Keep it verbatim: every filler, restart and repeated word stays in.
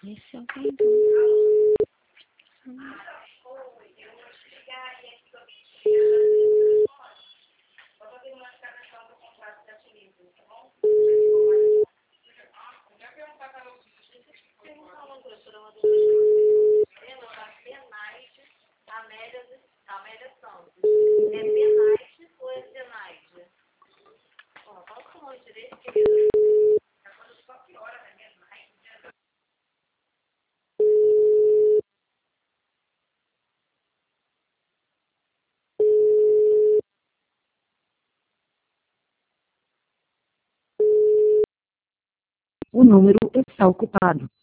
Esse é o Pindu. Hum. O número está ocupado.